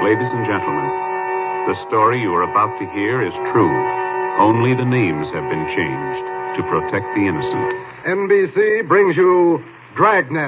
Ladies and gentlemen, the story you are about to hear is true. Only the names have been changed to protect the innocent. NBC brings you Dragnet.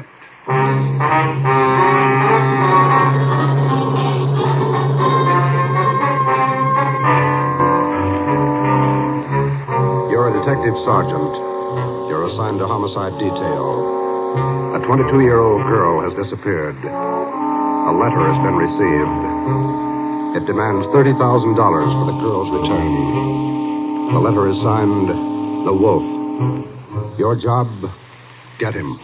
You're a detective sergeant. You're assigned to homicide detail. A 22-year-old girl has disappeared. A letter has been received. It demands $30,000 for the girl's return. The letter is signed, The Wolf. Your job, get him.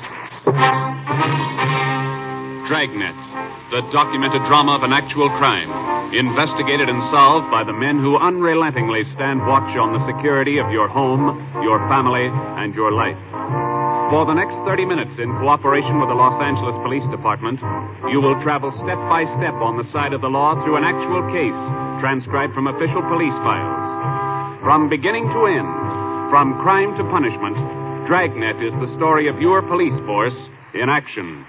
Dragnet, the documented drama of an actual crime, investigated and solved by the men who unrelentingly stand watch on the security of your home, your family, and your life. For the next 30 minutes, in cooperation with the Los Angeles Police Department, you will travel step by step on the side of the law through an actual case transcribed from official police files. From beginning to end, from crime to punishment, Dragnet is the story of your police force in action.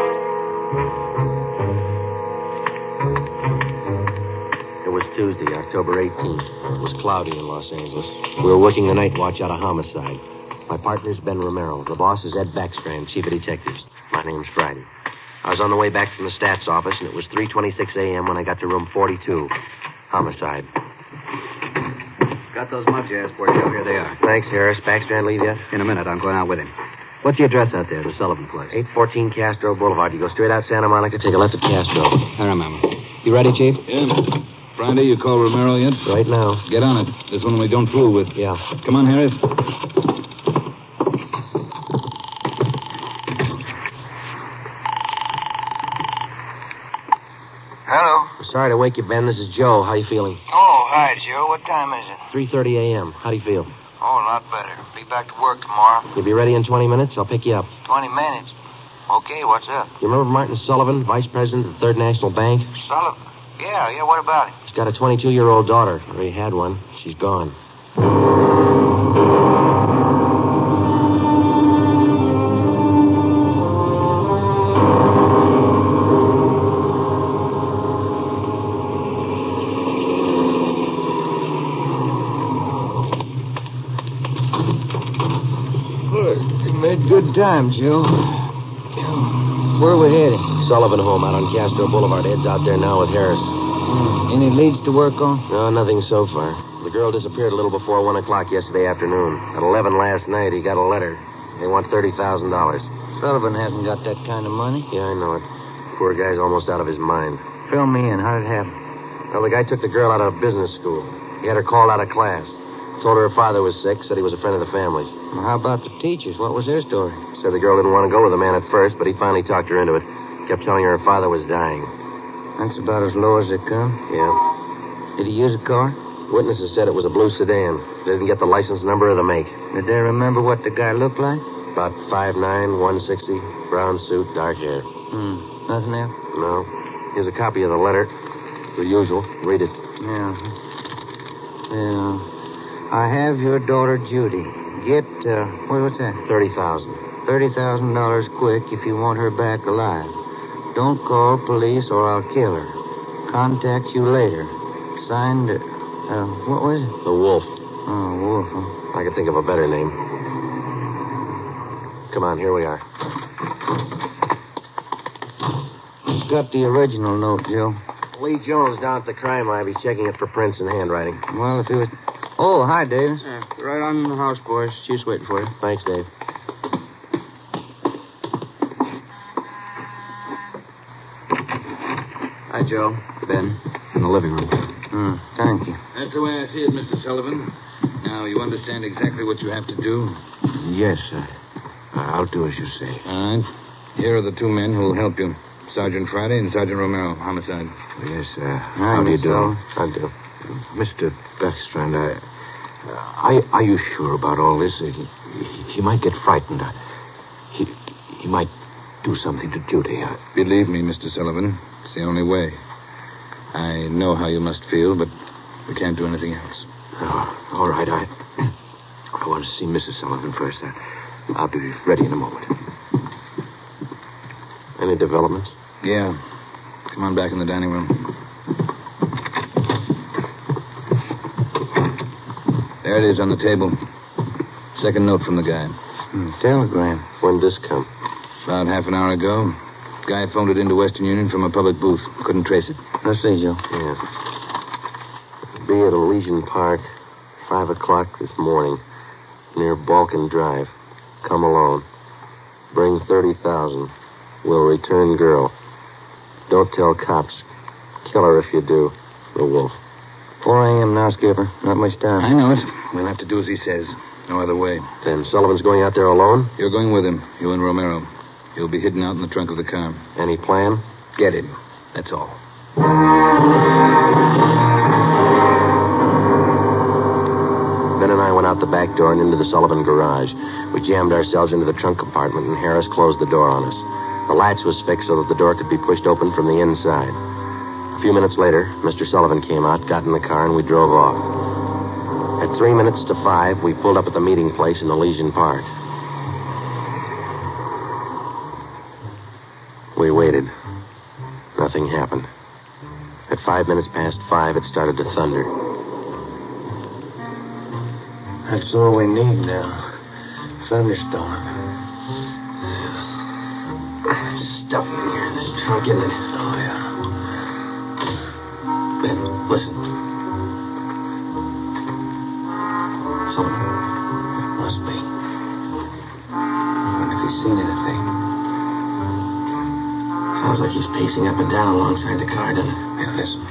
It was Tuesday, October 18th. It was cloudy in Los Angeles. We were working the night watch out of homicide. My partner's Ben Romero. The boss is Ed Backstrand, chief of detectives. My name's Friday. I was on the way back from the stats office, and it was 3:26 a.m. when I got to room 42. Homicide. Got those mugs you asked for, Joe. Here they are. Thanks, Harris. Backstrand leave yet? In a minute, I'm going out with him. What's the address out there, the Sullivan place? 814 Castro Boulevard. You go straight out Santa Monica, take a left at Castro. I remember. You ready, Chief? Yeah. Friday, you call Romero yet? Right now. Get on it. This one we don't fool with. Yeah. Come on, Harris. Hello. Sorry to wake you, Ben. This is Joe. How you feeling? Oh, hi, Joe. What time is it? 3:30 a.m. How do you feel? Oh, a lot better. Be back to work tomorrow. You'll be ready in 20 minutes? I'll pick you up. 20 minutes. Okay, what's up? You remember Martin Sullivan, vice president of the Third National Bank? Sullivan? Yeah, what about it? He's got a 22-year-old daughter. Or he had one. She's gone. Good time, Joe. Where are we heading? Sullivan home out on Castro Boulevard. Ed's out there now with Harris. Any leads to work on? No, nothing so far. The girl disappeared a little before 1 o'clock yesterday afternoon. At 11 last night, he got a letter. They want $30,000. Sullivan hasn't got that kind of money. Yeah, I know it. Poor guy's almost out of his mind. Fill me in. How did it happen? Well, the guy took the girl out of business school. He had her called out of class. Told her father was sick, said he was a friend of the family's. Well, how about the teachers? What was their story? Said the girl didn't want to go with the man at first, but he finally talked her into it. Kept telling her father was dying. That's about as low as they come. Yeah. Did he use a car? Witnesses said it was a blue sedan. They didn't get the license number or the make. Did they remember what the guy looked like? About 5'9", 160, brown suit, dark hair. Nothing else? No. Here's a copy of the letter. The usual. Read it. Yeah. I have your daughter, Judy. Get, what's that? $30,000. $30,000 quick if you want her back alive. Don't call police or I'll kill her. Contact you later. Signed, what was it? The Wolf. Oh, Wolf, huh? I could think of a better name. Come on, here we are. Got the original note, Joe. Lee Jones down at the crime lab. He's checking it for prints and handwriting. Well, if it was... Oh, hi, Dave. Yeah, right on the house, boys. She's waiting for you. Thanks, Dave. Hi, Joe. Ben. In the living room. Thank you. That's the way I see it, Mr. Sullivan. Now, you understand exactly what you have to do? Yes, sir. I'll do as you say. All right. Here are the two men who will help you. Sergeant Friday and Sergeant Romero, homicide. Yes, sir. How do you do? I do. Mr. Backstrand, are you sure about all this? He might get frightened. He might do something to Judy. Believe me, Mr. Sullivan, it's the only way. I know how you must feel, but we can't do anything else. Oh, all right. I want to see Mrs. Sullivan first. I'll be ready in a moment. Any developments? Yeah. Come on back in the dining room. There it is on the table. Second note from the guy. Telegram. When did this come? About half an hour ago. Guy phoned it into Western Union from a public booth. Couldn't trace it. Let's see, Joe. Yeah. Be at Elysian Park, 5 o'clock this morning, near Balkan Drive. Come alone. Bring 30,000. Will return girl. Don't tell cops. Kill her if you do. The Wolf. 4 a.m. now, Skipper. Not much time. I know it. We'll have to do as he says. No other way. Then Sullivan's going out there alone? You're going with him. You and Romero. He'll be hidden out in the trunk of the car. Any plan? Get him. That's all. Ben and I went out the back door and into the Sullivan garage. We jammed ourselves into the trunk compartment, and Harris closed the door on us. The latch was fixed so that the door could be pushed open from the inside. A few minutes later, Mr. Sullivan came out, got in the car, and we drove off. At 3 minutes to 5, we pulled up at the meeting place in Elysian Park. We waited. Nothing happened. At 5 minutes past 5, it started to thunder. That's all we need now. Thunderstorm. Stuff in here in this trunk, isn't it? Oh, yeah. Ben, listen. Sullivan. Must be. I wonder if he's seen anything. Sounds like he's pacing up and down alongside the car, doesn't it? Yeah, listen.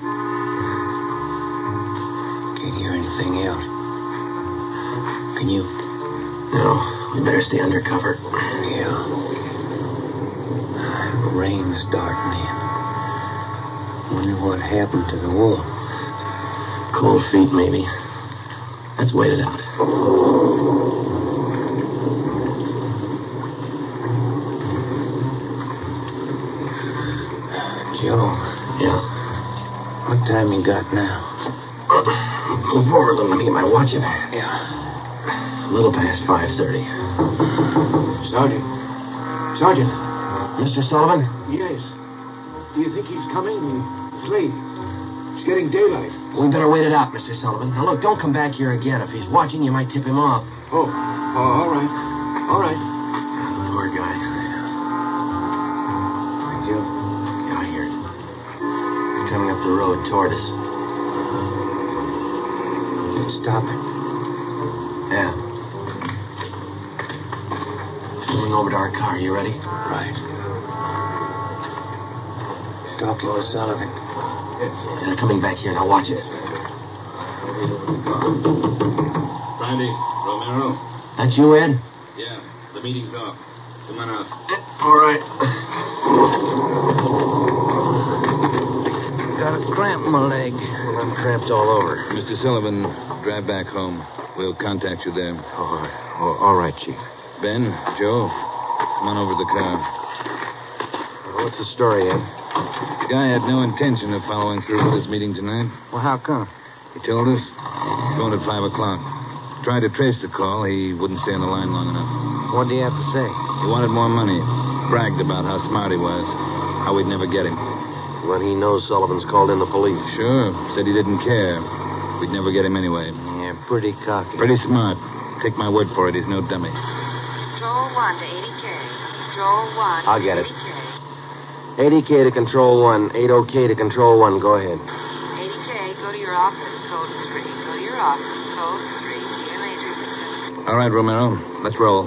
Can't hear anything else. Can you? No, we better stay under cover. Yeah. The rain is darkening in. Wonder what happened to the wolf. Cold feet, maybe. Let's wait it out. Joe. Yeah? What time you got now? Move forward a little. Let me get my watch in. Yeah. A little past 5:30. Sergeant. Mr. Sullivan? Yes. Do you think he's coming? It's late. It's getting daylight. We better wait it out, Mr. Sullivan. Now, look, don't come back here again. If he's watching, you might tip him off. Oh, all right. All right. Poor guy. Joe. Yeah, I hear it. He's coming up the road toward us. Let's stop it. Yeah. Going over to our car. You ready? Right. Talking with Sullivan. Yeah, they're coming back here. Now watch it. Brandy, Romero. That you, Ed? Yeah, the meeting's off. Come on out. All right. Got a cramp in my leg. I'm cramped all over. Mr. Sullivan, drive back home. We'll contact you there. All right, Chief. Ben, Joe, come on over to the car. What's the story, Ed? The guy had no intention of following through with this meeting tonight. Well, how come? He told us. He phoned at 5 o'clock. Tried to trace the call. He wouldn't stay on the line long enough. What do you have to say? He wanted more money. Bragged about how smart he was. How we'd never get him. When he knows Sullivan's called in the police. Sure. Said he didn't care. We'd never get him anyway. Yeah, pretty cocky. Pretty smart. Take my word for it. He's no dummy. Control 1 to 80K. Control 1 I'll get it. 80K. 80K to Control 1. 80K to Control 1. Go ahead. 80K, go to your office, code 3. Go to your office, code 3. PMA 367. All right, Romero. Let's roll.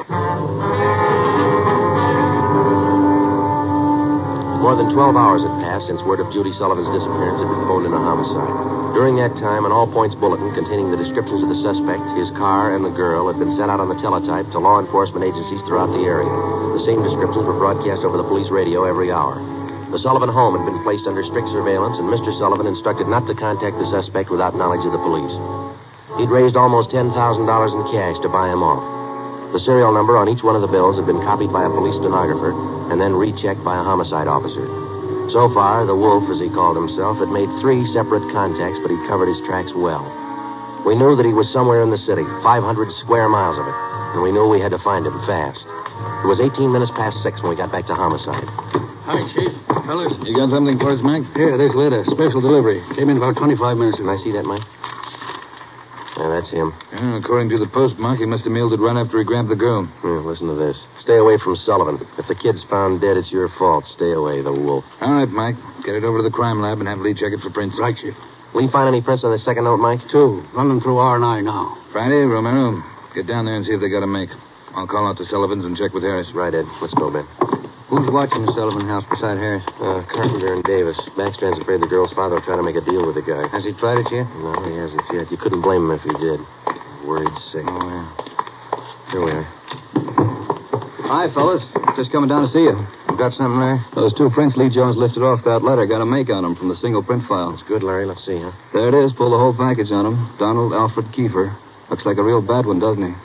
More than 12 hours had passed since word of Judy Sullivan's disappearance had been phoned in a homicide. During that time, an all-points bulletin containing the descriptions of the suspect, his car, and the girl had been sent out on the teletype to law enforcement agencies throughout the area. The same descriptions were broadcast over the police radio every hour. The Sullivan home had been placed under strict surveillance, and Mr. Sullivan instructed not to contact the suspect without knowledge of the police. He'd raised almost $10,000 in cash to buy him off. The serial number on each one of the bills had been copied by a police stenographer and then rechecked by a homicide officer. So far, the Wolf, as he called himself, had made 3 separate contacts, but he'd covered his tracks well. We knew that he was somewhere in the city, 500 square miles of it, and we knew we had to find him fast. It was 18 minutes past 6 when we got back to homicide. Hi, Chief. Fellas, you got something for us, Mike? Here, this letter. Special delivery. Came in about 25 minutes Can ago. I see that, Mike? Yeah, that's him. According to the postmark, he must have mailed it right after he grabbed the girl. Listen to this. Stay away from Sullivan. If the kid's found dead, it's your fault. Stay away, the wolf. All right, Mike. Get it over to the crime lab and have Lee check it for prints. Right, Chief. Will you find any prints on the second note, Mike? 2. Running through R&I now. Friday, Romero, get down there and see if they got a make. I'll call out to Sullivan's and check with Harris. Right, Ed. Let's go, Ben. Who's watching the Sullivan house beside Harris? Carpenter and Davis. Backstrand's afraid the girl's father will try to make a deal with the guy. Has he tried it yet? No, he hasn't yet. You couldn't blame him if he did. Worried sick. Oh, yeah. Here we are. Hi, fellas. Just coming down to see you. You got something there? Those 2 prints Lee Jones lifted off that letter got a make on them from the single print file. That's good, Larry. Let's see, huh? There it is. Pull the whole package on him. Donald Alfred Kiefer. Looks like a real bad one, doesn't he?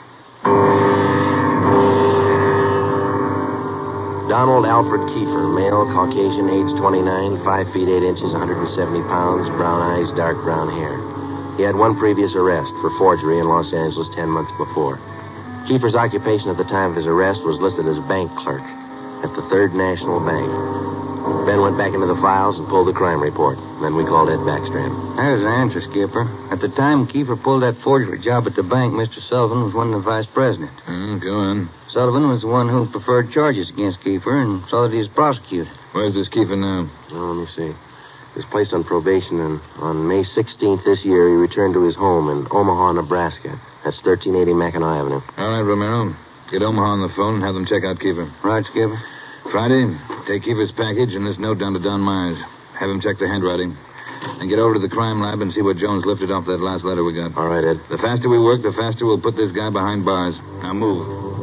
Donald Alfred Kiefer, male, Caucasian, age 29, 5 feet 8 inches, 170 pounds, brown eyes, dark brown hair. He had one previous arrest for forgery in Los Angeles 10 months before. Kiefer's occupation at the time of his arrest was listed as bank clerk at the Third National Bank. Ben went back into the files and pulled the crime report. Then we called Ed Backstrand. There's the answer, Skipper. At the time Kiefer pulled that forgery job at the bank, Mr. Sullivan was one of the vice president. Go on. Sullivan was the one who preferred charges against Kiefer and saw that he was prosecuted. Where's this Kiefer now? Oh, let me see. He was placed on probation, and on May 16th this year, he returned to his home in Omaha, Nebraska. That's 1380 Mackinac Avenue. All right, Romero. Get Omaha on the phone and have them check out Kiefer. Right, Skipper? Friday, take Kiefer's package and this note down to Don Myers. Have him check the handwriting. And get over to the crime lab and see what Jones lifted off that last letter we got. All right, Ed. The faster we work, the faster we'll put this guy behind bars. Now move.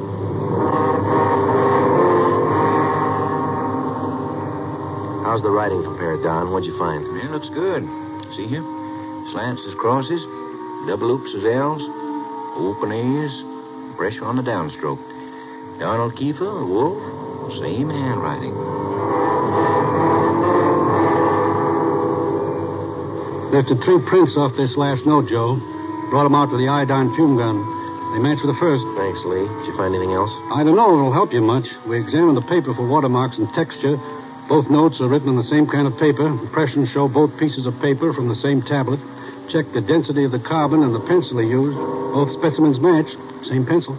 How's the writing compared, Don? What'd you find? Yeah, looks good. See here? Slants as crosses, double oops as L's, open A's, pressure on the downstroke. Donald Kiefer, Wolf, same handwriting. Lifted 3 prints off this last note, Joe. Brought them out to the iodine fume gun. They match with the first. Thanks, Lee. Did you find anything else? I don't know if it'll help you much. We examined the paper for watermarks and texture. Both notes are written in the same kind of paper. Impressions show both pieces of paper from the same tablet. Check the density of the carbon and the pencil he used. Both specimens match. Same pencil.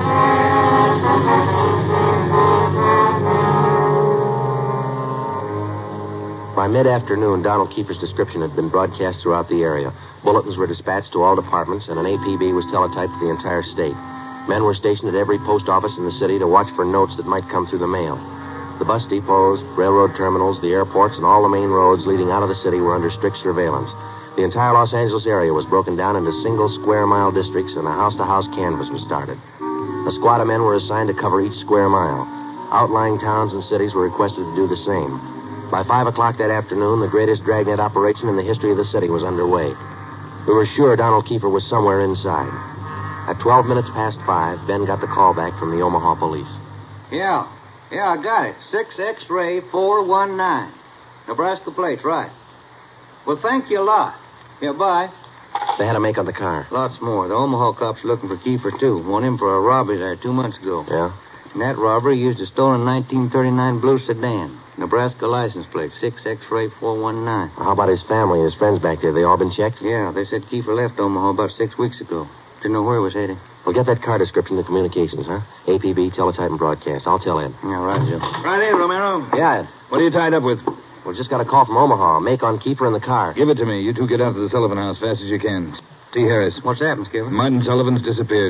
By mid-afternoon, Donald Kiefer's description had been broadcast throughout the area. Bulletins were dispatched to all departments, and an APB was teletyped to the entire state. Men were stationed at every post office in the city to watch for notes that might come through the mail. The bus depots, railroad terminals, the airports, and all the main roads leading out of the city were under strict surveillance. The entire Los Angeles area was broken down into single square-mile districts, and a house-to-house canvass was started. A squad of men were assigned to cover each square mile. Outlying towns and cities were requested to do the same. By 5 o'clock that afternoon, the greatest dragnet operation in the history of the city was underway. We were sure Donald Kiefer was somewhere inside. At 12 minutes past 5, Ben got the call back from the Omaha police. Yeah, I got it. 6 X-ray 419. Nebraska plates, right. Well, thank you a lot. Yeah, bye. They had a make on the car. Lots more. The Omaha cops are looking for Kiefer, too. Want him for a robbery there 2 months ago. Yeah? In that robbery, he used a stolen 1939 blue sedan. Nebraska license plate, 6 X-ray 419. How about his family and his friends back there? They all been checked? Yeah, they said Kiefer left Omaha about 6 weeks ago. Didn't know where he was heading. Well, get that car description to communications, huh? APB, teletype, and broadcast. I'll tell Ed. Yeah, right, Joe. Friday, Romero. Yeah, Ed. What are you tied up with? We just got a call from Omaha. Make on Kiefer in the car. Give it to me. You two get out to the Sullivan house fast as you can. T. Harris. What's happened, Skipper? Martin Sullivan's disappeared.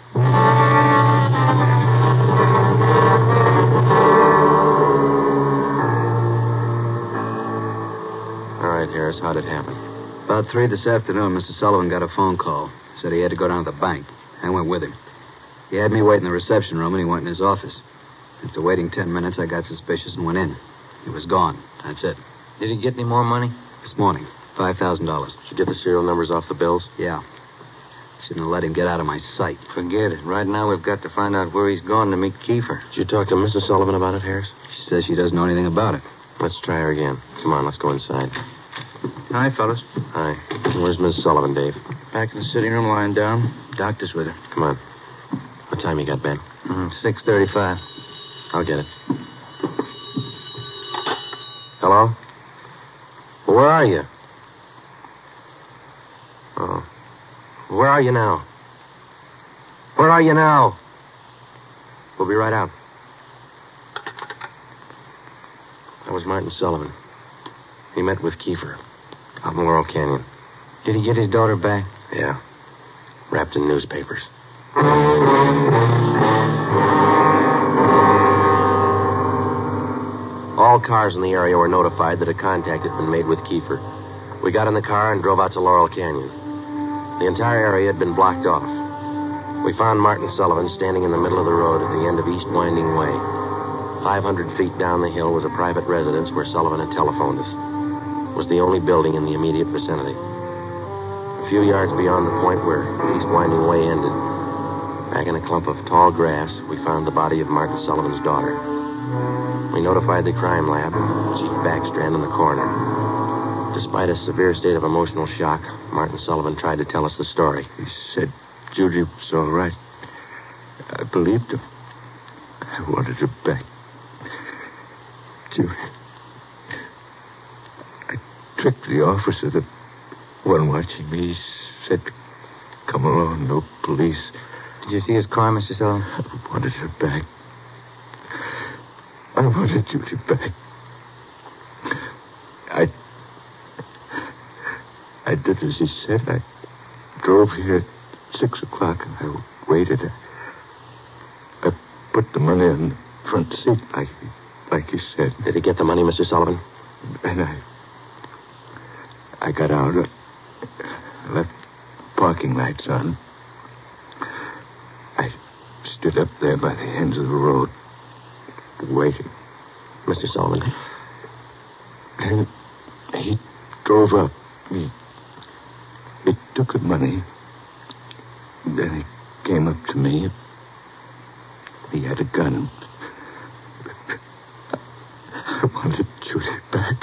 All right, Harris, how'd it happen? About 3 this afternoon, Mr. Sullivan got a phone call. Said he had to go down to the bank. I went with him. He had me wait in the reception room, and he went in his office. After waiting 10 minutes, I got suspicious and went in. He was gone. That's it. Did he get any more money? This morning, $5,000. Did you get the serial numbers off the bills? Yeah. Shouldn't have let him get out of my sight. Forget it. Right now, we've got to find out where he's gone to meet Kiefer. Did you talk to Mrs. Sullivan about it, Harris? She says she doesn't know anything about it. Let's try her again. Come on, let's go inside. Hi, fellas. Hi. Where's Mrs. Sullivan, Dave? Back in the sitting room, lying down. Doctor's with her. Come on. What time you got, Ben? 6:35. I'll get it. Hello? Well, where are you? Oh. Where are you now? Where are you now? We'll be right out. That was Martin Sullivan. He met with Kiefer out in Laurel Canyon. Did he get his daughter back? Yeah. Wrapped in newspapers. All cars in the area were notified that a contact had been made with Kiefer. We got in the car and drove out to Laurel Canyon. The entire area had been blocked off. We found Martin Sullivan standing in the middle of the road at the end of East Winding Way. 500 feet down the hill was a private residence where Sullivan had telephoned us. It was the only building in the immediate vicinity. A few yards beyond the point where East Winding Way ended, back in a clump of tall grass, we found the body of Martin Sullivan's daughter. We notified the crime lab and Chief Backstrand in the coroner. Despite a severe state of emotional shock, Martin Sullivan tried to tell us the story. He said Judy was all right. I believed him. I wanted her back. Judy. I tricked the officer, the one watching me. He said, come along, no police. Did you see his car, Mr. Sullivan? I wanted her back. I wanted Judy back. I did as he said. I drove here at 6 o'clock and I waited. I put the money on the front seat like he said. Did he get the money, Mr. Sullivan? And I got out. Left parking lights on. I stood up there by the end of the road, waiting. Mr. Sullivan? And he drove up. He took the money. Then he came up to me. He had a gun. I wanted Judy back.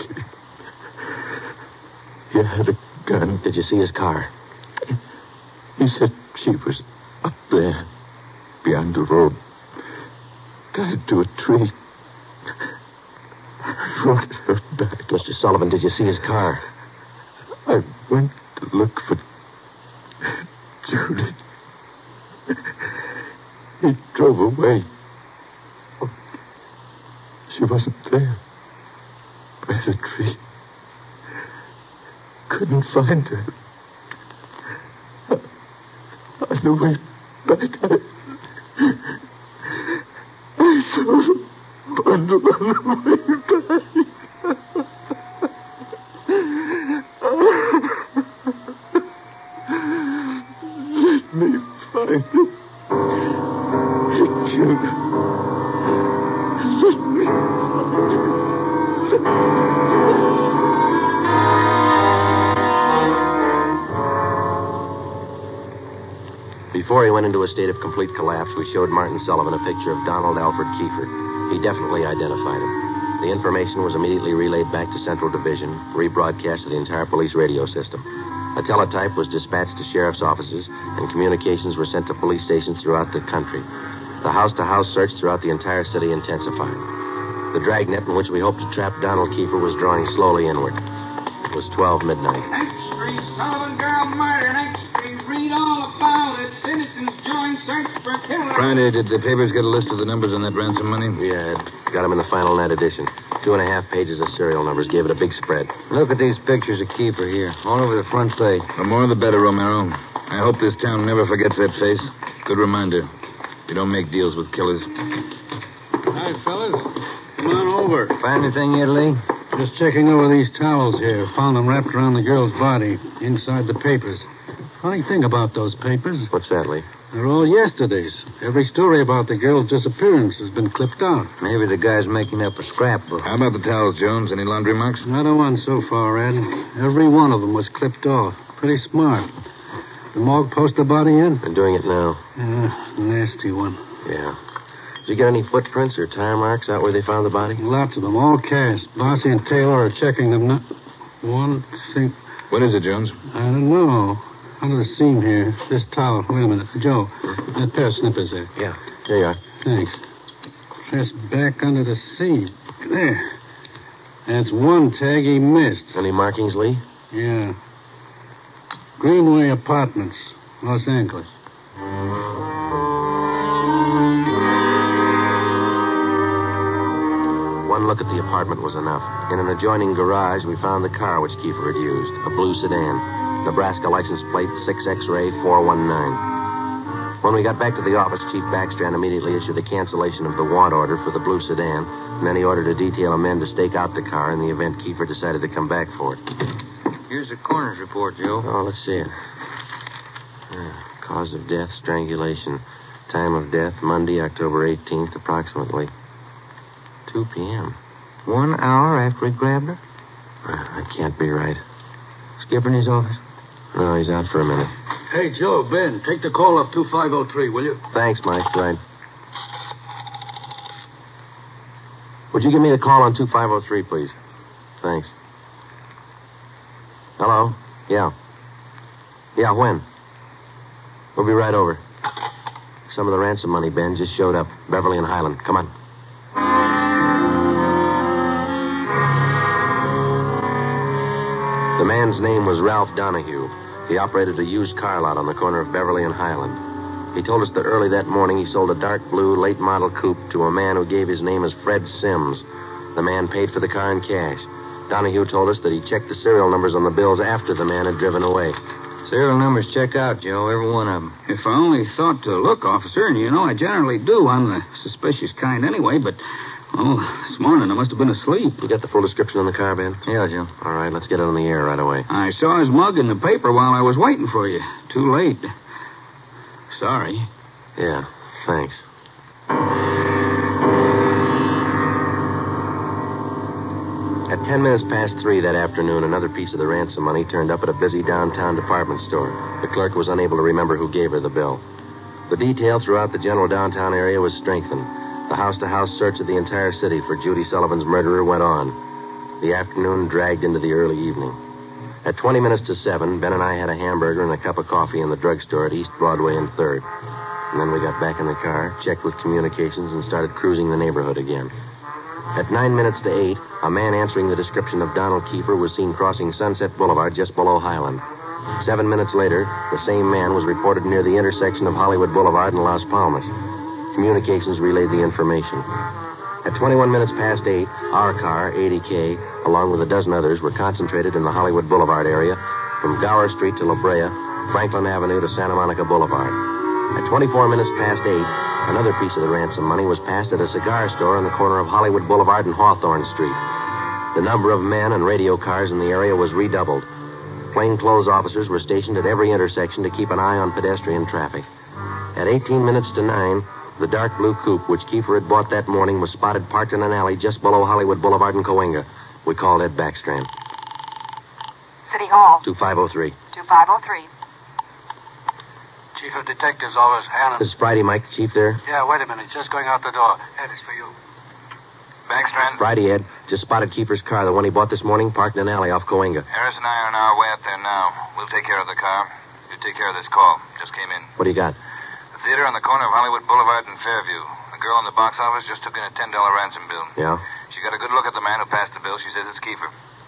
He had a gun. Did you see his car? He said she was up there, beyond the road, tied to a tree. I wanted her back. Mr. Sullivan, did you see his car? I went to look for Judy. He drove away. She wasn't there. By the tree. Couldn't find her. On the way back, I saw the bundle on the way back. Let me find it. He killed her. Let me find it. Before he went into a state of complete collapse, we showed Martin Sullivan a picture of Donald Alfred Kiefer. He definitely identified him. The information was immediately relayed back to Central Division, rebroadcast to the entire police radio system. A teletype was dispatched to sheriff's offices, and communications were sent to police stations throughout the country. The house-to-house search throughout the entire city intensified. The dragnet in which we hoped to trap Donald Kiefer was drawing slowly inward. It was 12 midnight. Next Street, Sullivan girl murder. Next Street, read all about it. Citizens join search for killer. Friday, did the papers get a list of the numbers on that ransom money? Yeah, got them in the final net edition. 2.5 pages of serial numbers. Gave it a big spread. Look at these pictures of Kiefer here, all over the front page. The more the better, Romero. I hope this town never forgets that face. Good reminder. You don't make deals with killers. Hi, fellas. Come on over. Find anything yet, Lee? Just checking over these towels here. Found them wrapped around the girl's body, inside the papers. Funny thing about those papers. What's that, Lee? They're all yesterday's. Every story about the girl's disappearance has been clipped out. Maybe the guy's making up a scrapbook. How about the towels, Jones? Any laundry marks? Not a one so far, Ed. Every one of them was clipped off. Pretty smart. The morgue post the body in? Been doing it now. Nasty one. Yeah. Did you get any footprints or tire marks out where they found the body? Lots of them, all cast. Bossy and Taylor are checking them now. One thing. What is it, Jones? I don't know. Under the seam here. This towel. Wait a minute. Joe, that pair of snippers there. Yeah. Here you are. Thanks. Pressed back under the seam. There. That's one tag he missed. Any markings, Lee? Yeah. Greenway Apartments. Los Angeles. One look at the apartment was enough. In an adjoining garage, we found the car which Kiefer had used, a blue sedan. Nebraska license plate 6X-ray 419. When we got back to the office, Chief Backstrand immediately issued a cancellation of the want order for the blue sedan, and then he ordered a detail of men to stake out the car in the event Kiefer decided to come back for it. Here's the coroner's report, Joe. Oh, let's see it. Cause of death, strangulation. Time of death, Monday, October 18th, approximately 2 p.m. 1 hour after he grabbed her? That can't be right. Skipper in his office? No, he's out for a minute. Hey, Joe, Ben, take the call up 2503, will you? Thanks, Mike. Right. Would you give me the call on 2503, please? Thanks. Hello? Yeah. Yeah, when? We'll be right over. Some of the ransom money, Ben, just showed up. Beverly and Highland. Come on. The man's name was Ralph Donahue. He operated a used car lot on the corner of Beverly and Highland. He told us that early that morning he sold a dark blue late model coupe to a man who gave his name as Fred Sims. The man paid for the car in cash. Donahue told us that he checked the serial numbers on the bills after the man had driven away. Serial numbers check out, Joe, every one of them. If I only thought to look, officer, and you know I generally do. I'm the suspicious kind anyway, but, this morning I must have been asleep. You got the full description on the car, Ben? Yeah, Joe. All right, let's get it on the air right away. I saw his mug in the paper while I was waiting for you. Too late. Sorry. Yeah, thanks. At 10 minutes past 3 that afternoon, another piece of the ransom money turned up at a busy downtown department store. The clerk was unable to remember who gave her the bill. The detail throughout the general downtown area was strengthened. The house-to-house search of the entire city for Judy Sullivan's murderer went on. The afternoon dragged into the early evening. At 20 minutes to 7, Ben and I had a hamburger and a cup of coffee in the drugstore at East Broadway and 3rd. And then we got back in the car, checked with communications, and started cruising the neighborhood again. At 9 minutes to 8, a man answering the description of Donald Kiefer was seen crossing Sunset Boulevard just below Highland. 7 minutes later, the same man was reported near the intersection of Hollywood Boulevard and Las Palmas. Communications relayed the information. At 21 minutes past 8, our car, 80K, along with a dozen others, were concentrated in the Hollywood Boulevard area from Gower Street to La Brea, Franklin Avenue to Santa Monica Boulevard. At 24 minutes past 8, another piece of the ransom money was passed at a cigar store on the corner of Hollywood Boulevard and Hawthorne Street. The number of men and radio cars in the area was redoubled. Plainclothes officers were stationed at every intersection to keep an eye on pedestrian traffic. At 18 minutes to 9, the dark blue coupe which Kiefer had bought that morning was spotted parked in an alley just below Hollywood Boulevard and Cahuenga. We called Ed Backstrand. City Hall. 2503. 2503. Chief of Detectives Office, Hannon. This is Friday, Mike. Chief there? Yeah, wait a minute. Just going out the door. Ed, it's for you. Backstrand? Friday, Ed. Just spotted Kiefer's car, the one he bought this morning, parked in an alley off Cahuenga. Harris and I are on our way up there now. We'll take care of the car. You take care of this call. Just came in. What do you got? The theater on the corner of Hollywood Boulevard and Fairview. The girl in the box office just took in a $10 ransom bill. Yeah? She got a good look at the man who passed the bill. She says it's Kiefer.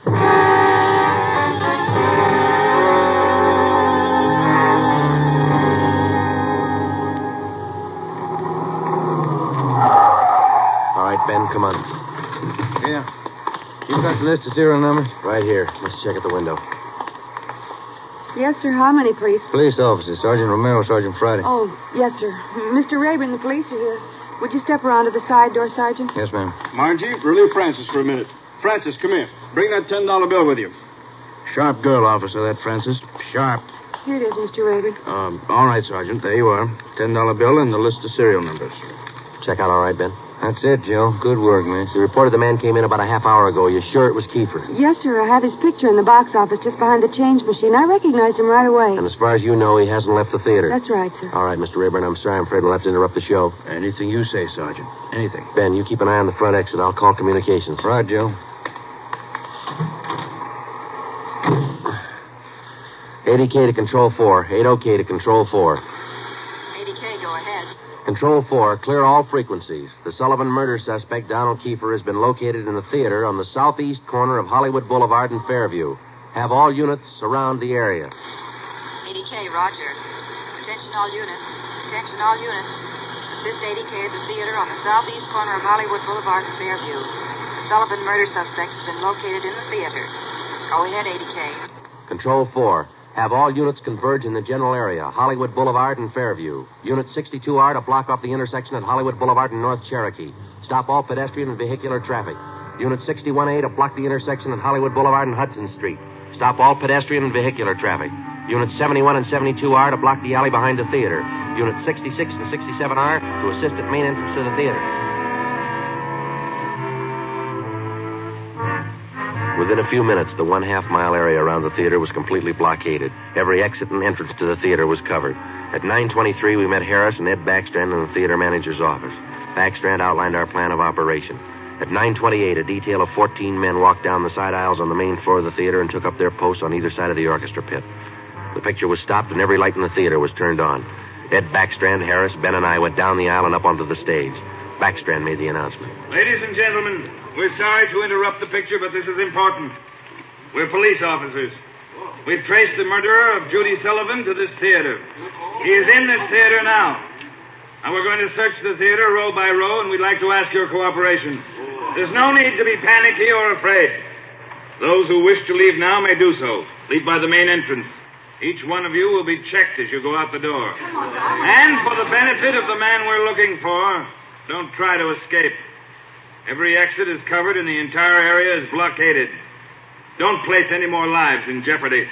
All right, Ben, come on. Yeah. You got the list of serial numbers? Right here. Let's check at the window. Yes, sir. How many, please? Police officers. Sergeant Romero, Sergeant Friday. Oh, yes, sir. Mr. Rayburn, the police are here. Would you step around to the side door, Sergeant? Yes, ma'am. Margie, relieve Francis for a minute. Francis, come here. Bring that $10 bill with you. Sharp girl, officer, that Francis. Sharp. Here it is, Mr. Rayburn. All right, Sergeant. There you are. $10 bill and the list of serial numbers. Check out all right, Ben? That's it, Joe. Good work, man. You reported the man came in about a half hour ago. You sure it was Kiefer? Yes, sir. I have his picture in the box office just behind the change machine. I recognized him right away. And as far as you know, he hasn't left the theater. That's right, sir. All right, Mr. Rayburn, I'm sorry. I'm afraid we'll have to interrupt the show. Anything you say, Sergeant. Anything. Ben, you keep an eye on the front exit. I'll call communications. Right, Joe. 80K to Control 4. 80K to Control 4. 80K, go ahead. Control 4, clear all frequencies. The Sullivan murder suspect, Donald Kiefer, has been located in the theater on the southeast corner of Hollywood Boulevard and Fairview. Have all units around the area. 80K, roger. all units. Attention all units. Assist ADK at the theater on the southeast corner of Hollywood Boulevard and Fairview. The Sullivan murder suspect has been located in the theater. Go ahead, ADK. Control 4. Have all units converge in the general area, Hollywood Boulevard and Fairview. Unit 62R to block off the intersection at Hollywood Boulevard and North Cherokee. Stop all pedestrian and vehicular traffic. Unit 61A to block the intersection at Hollywood Boulevard and Hudson Street. Stop all pedestrian and vehicular traffic. Unit 71 and 72R to block the alley behind the theater. Unit 66 and 67R to assist at main entrance to the theater. Within a few minutes, the 1/2 mile area around the theater was completely blockaded. Every exit and entrance to the theater was covered. At 9:23, we met Harris and Ed Backstrand in the theater manager's office. Backstrand outlined our plan of operation. At 9:28, a detail of 14 men walked down the side aisles on the main floor of the theater and took up their posts on either side of the orchestra pit. The picture was stopped and every light in the theater was turned on. Ed Backstrand, Harris, Ben, and I went down the aisle and up onto the stage. Backstrand made the announcement. Ladies and gentlemen, we're sorry to interrupt the picture, but this is important. We're police officers. We've traced the murderer of Judy Sullivan to this theater. He is in this theater now. And we're going to search the theater row by row, and we'd like to ask your cooperation. There's no need to be panicky or afraid. Those who wish to leave now may do so. Leave by the main entrance. Each one of you will be checked as you go out the door. And for the benefit of the man we're looking for, don't try to escape. Every exit is covered and the entire area is blockaded. Don't place any more lives in jeopardy.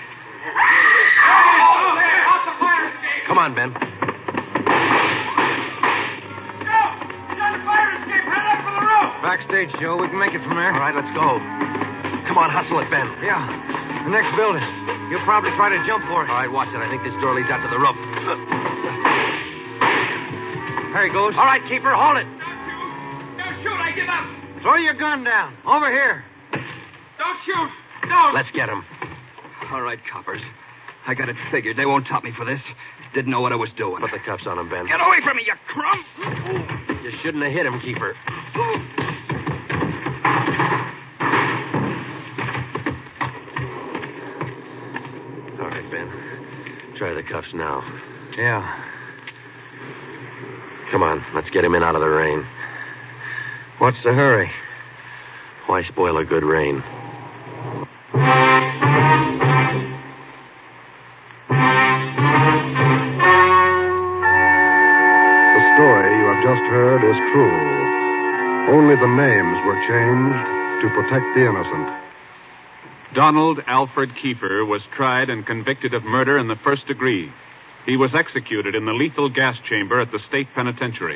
Come on, Ben. Backstage, Joe. We can make it from there. All right, let's go. Come on, hustle it, Ben. Yeah. The next building. You'll probably try to jump for it. All right, watch it. I think this door leads out to the roof. There he goes. All right, keeper, hold it. Don't shoot. I give up. Throw your gun down. Over here. Don't shoot. Don't. Let's get him. All right, coppers. I got it figured. They won't top me for this. Didn't know what I was doing. Put the cuffs on him, Ben. Get away from me, you crumb! You shouldn't have hit him, keeper. All right, Ben. Try the cuffs now. Yeah. Come on, let's get him in out of the rain. What's the hurry? Why spoil a good rain? The story you have just heard is true. Only the names were changed to protect the innocent. Donald Alfred Kiefer was tried and convicted of murder in the first degree. He was executed in the lethal gas chamber at the state penitentiary.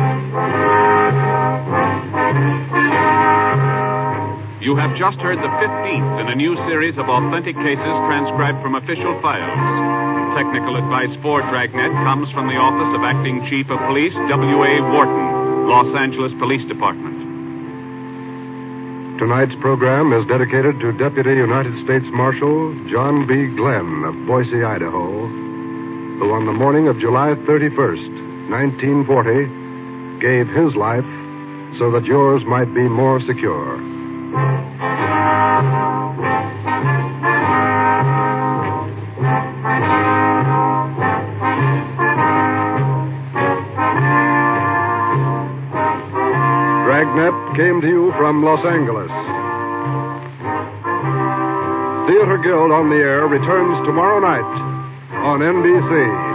You have just heard the 15th in a new series of authentic cases transcribed from official files. Technical advice for Dragnet comes from the Office of Acting Chief of Police, W.A. Wharton, Los Angeles Police Department. Tonight's program is dedicated to Deputy United States Marshal John B. Glenn of Boise, Idaho, who on the morning of July 31st, 1940, gave his life so that yours might be more secure. Dragnet came to you from Los Angeles. Theater Guild on the Air returns tomorrow night on NBC.